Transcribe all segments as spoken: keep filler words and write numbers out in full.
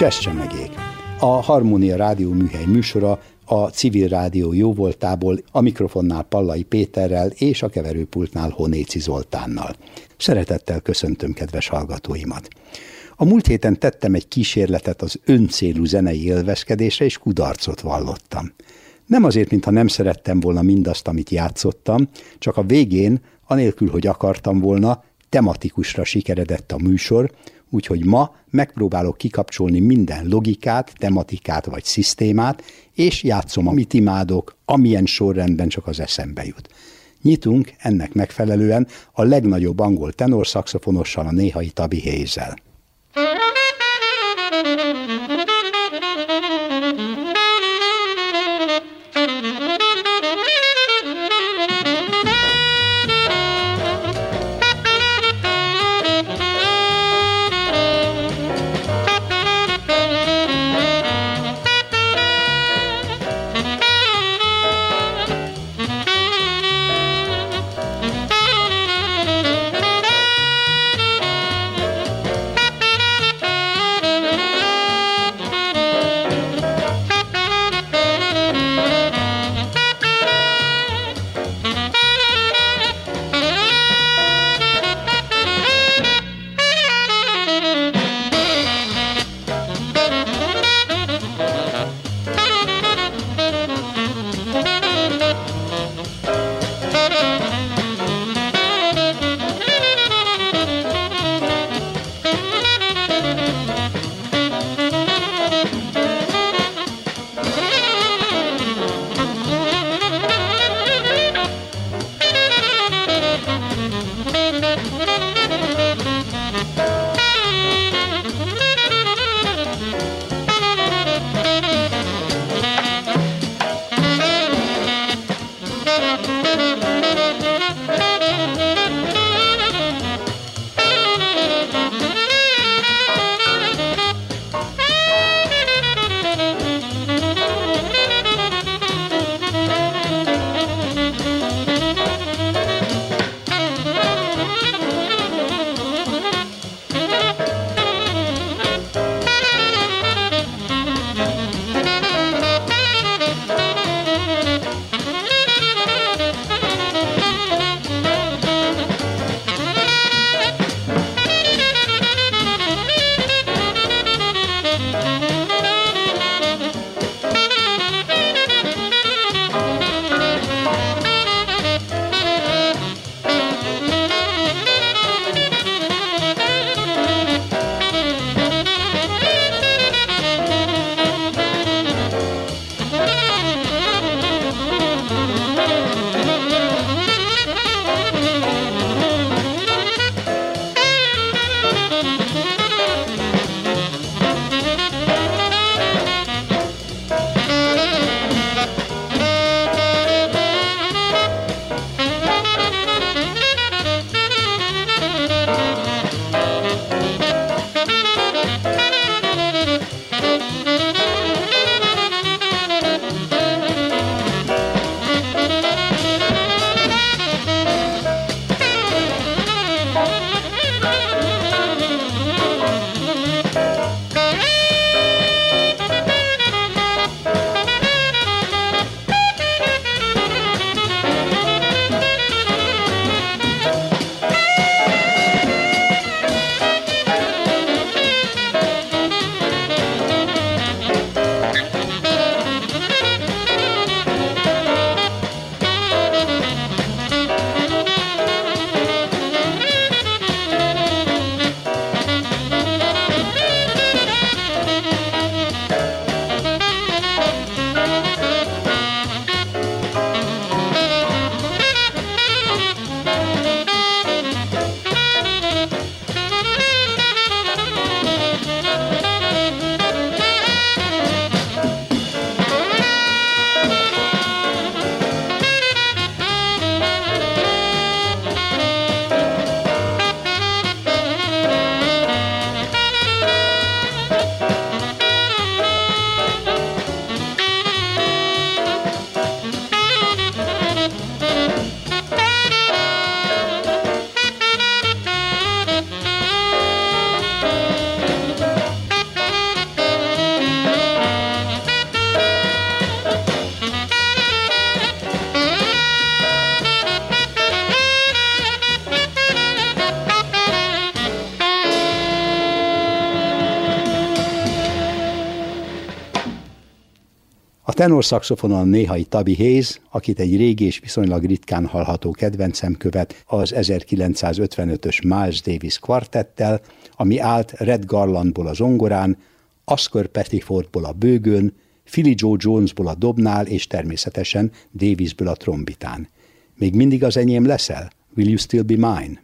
Cseszcsemegék. A Harmónia Rádió műhely műsora a Civil Rádió jóvoltából, a mikrofonnál Pallai Péterrel és a keverőpultnál Honéci Zoltánnal. Szeretettel köszöntöm kedves hallgatóimat. A múlt héten tettem egy kísérletet az öncélú zenei élvezkedésre, és kudarcot vallottam. Nem azért, mintha nem szerettem volna mindazt, amit játszottam, csak a végén, anélkül, hogy akartam volna, tematikusra sikeredett a műsor, úgyhogy ma megpróbálok kikapcsolni minden logikát, tematikát vagy szisztémát, és játszom, amit imádok, amilyen sorrendben csak az eszembe jut. Nyitunk ennek megfelelően a legnagyobb angol tenorszaxofonossal, a néhai Tabi Hayes-el. Tenorszaxofonon néhai Tabby Hayes, akit egy régi és viszonylag ritkán hallható kedvencem követ az ezerkilencszázötvenötös Miles Davis kvartettel, ami állt Red Garlandból a zongorán, Oscar Pettifordból a bőgőn, Philly Joe Jonesból a dobnál és természetesen Davisből a trombitán. Még mindig az enyém leszel? Will you still be mine?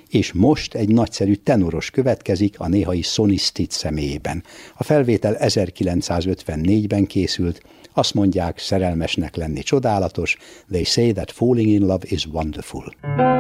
és most egy nagyszerű tenoros következik a néhai Sonny Stitt személyében. A felvétel ezerkilencszázötvennégyben készült, azt mondják, szerelmesnek lenni csodálatos, they say that falling in love is wonderful.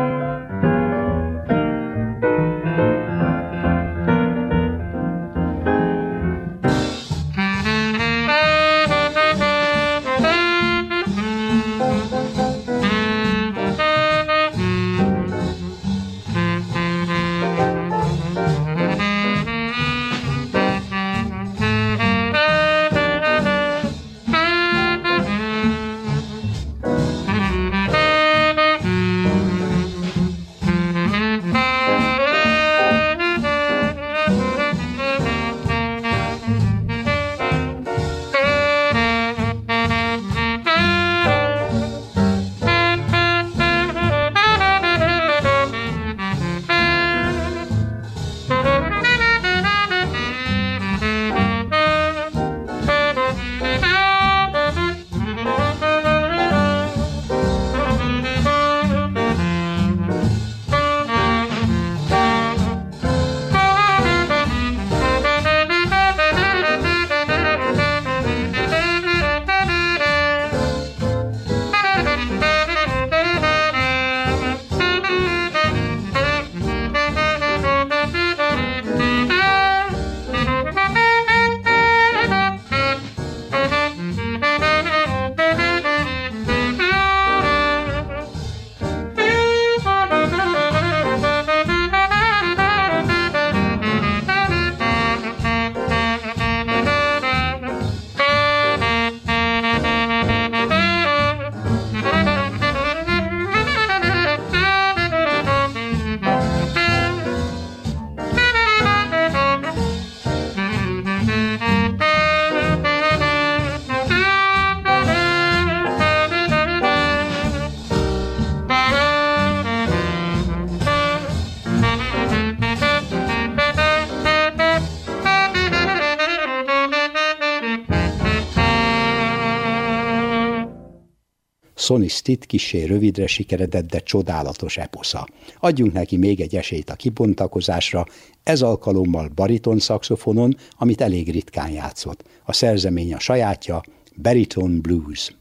Sonny Stitt kissé rövidre sikeredett, de csodálatos eposza. Adjunk neki még egy esélyt a kibontakozásra, ez alkalommal bariton szaxofonon, amit elég ritkán játszott. A szerzemény a sajátja, Baritone Blues.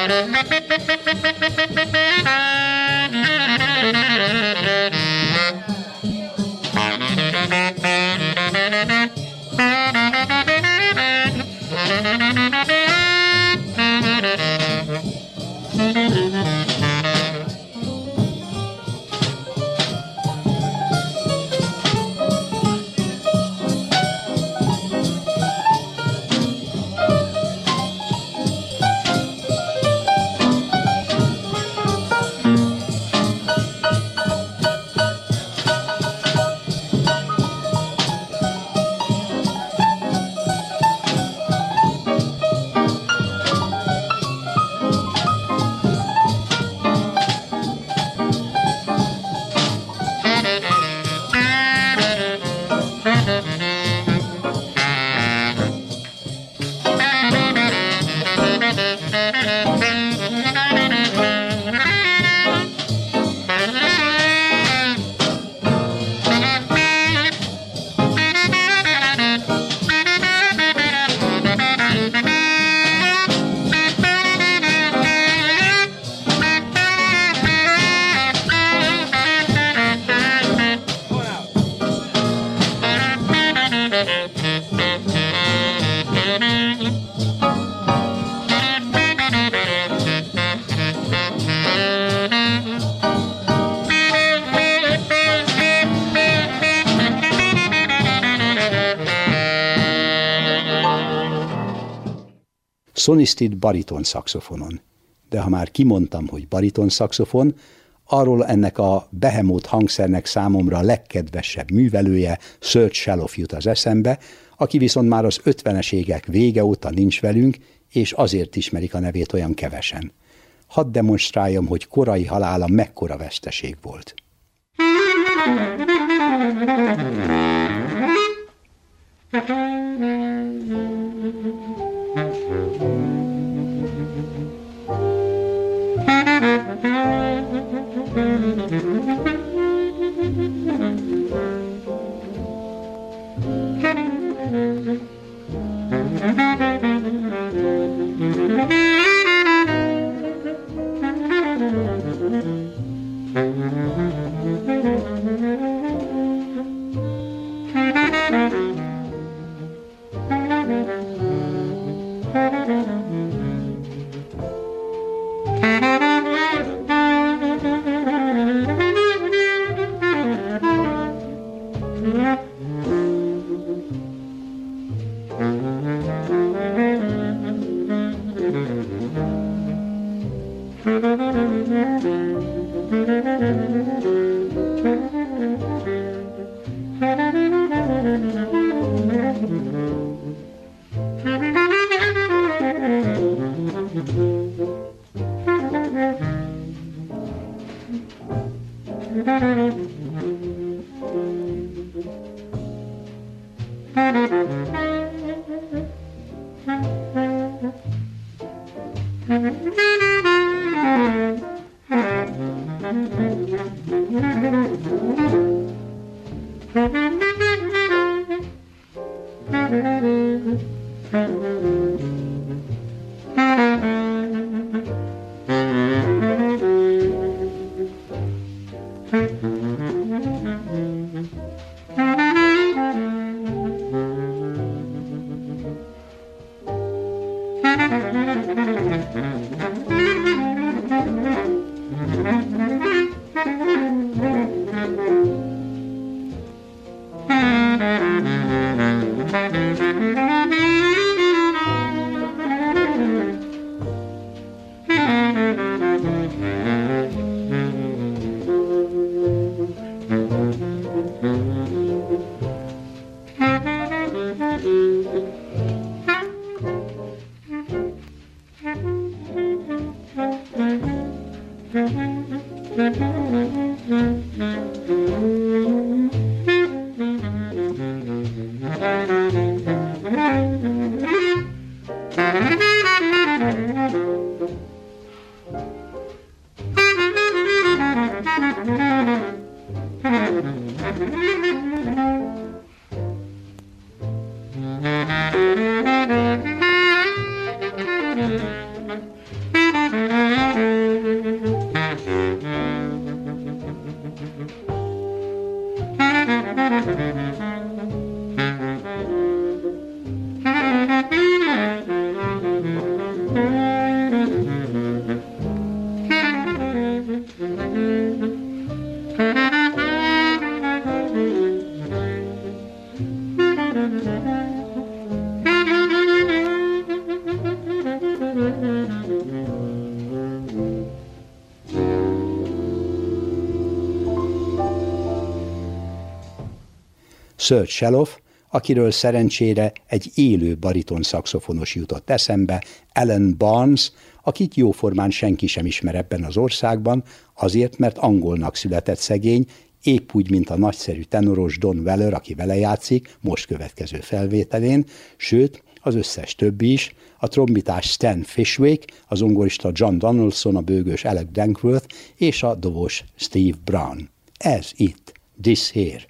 Sonny Stitt bariton szaxofonon. De ha már kimondtam, hogy bariton szaxofon, arról ennek a behemoth hangszernek számomra a legkedvesebb művelője, Serge Shalhoff jut az eszembe, aki viszont már az ötvenes évek vége óta nincs velünk, és azért ismerik a nevét olyan kevesen. Hadd demonstráljam, hogy korai halála mekkora veszteség volt. Serge Shelloff, akiről szerencsére egy élő bariton szaxofonos jutott eszembe, Alan Barnes, akit jóformán senki sem ismer ebben az országban, azért, mert angolnak született szegény, épp úgy, mint a nagyszerű tenoros Don Weller, aki vele játszik, most következő felvételén, sőt, az összes többi is, a trombitás Stan Fishwick, a zongorista John Donaldson, a bőgős Alec Dankworth és a dobos Steve Brown. Ez itt, This Here.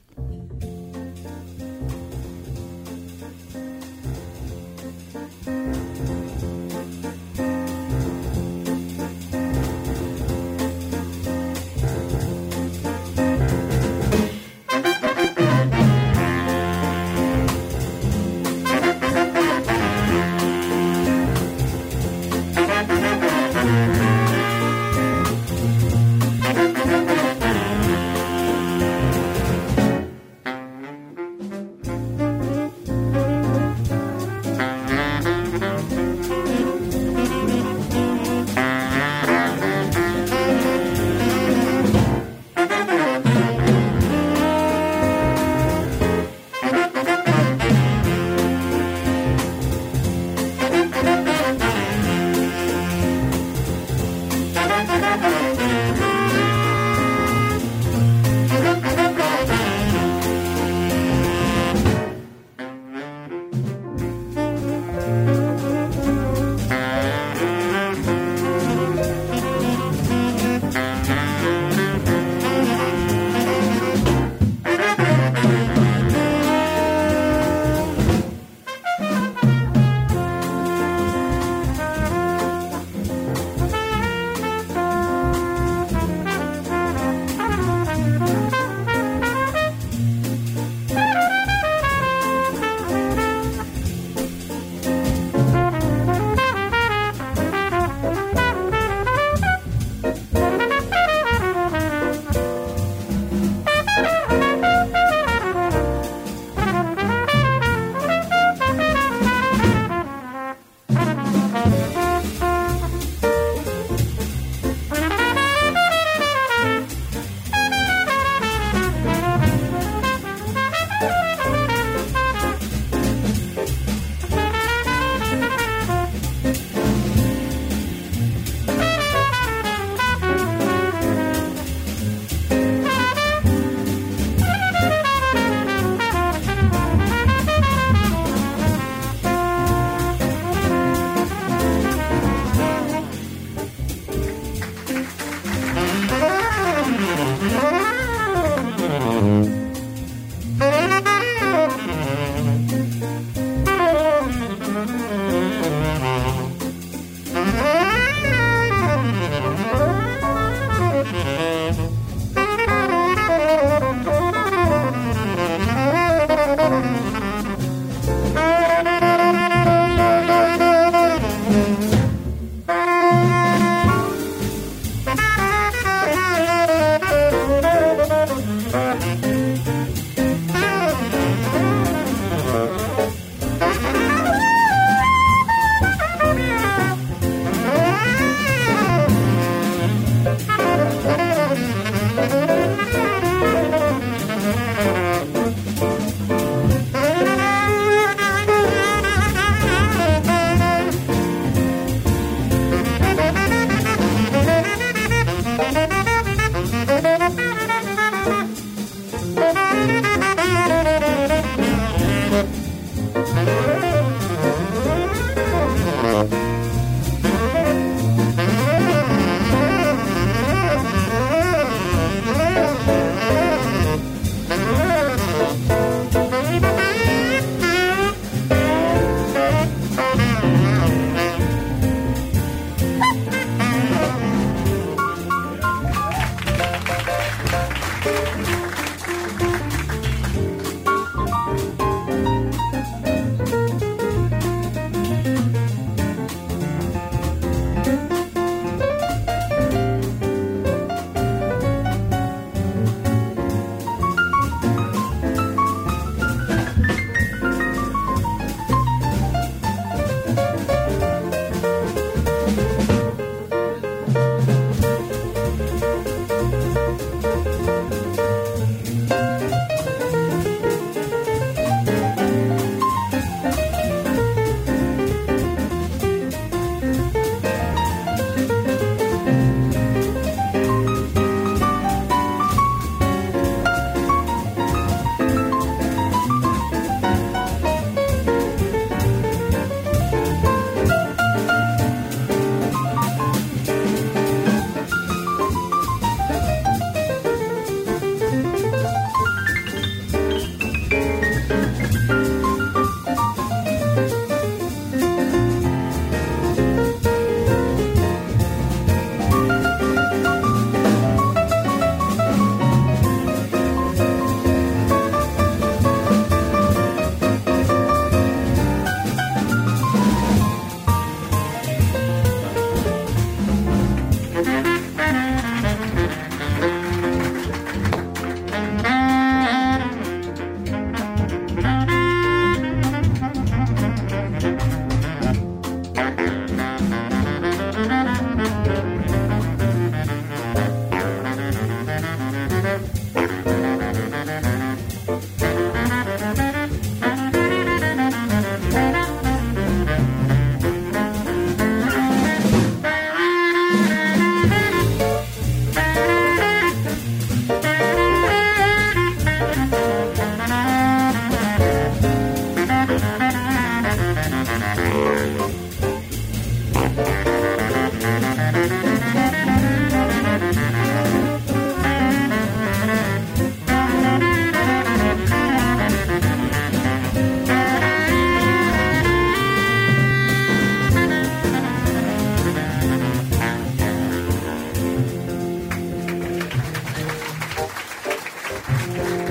Thank you.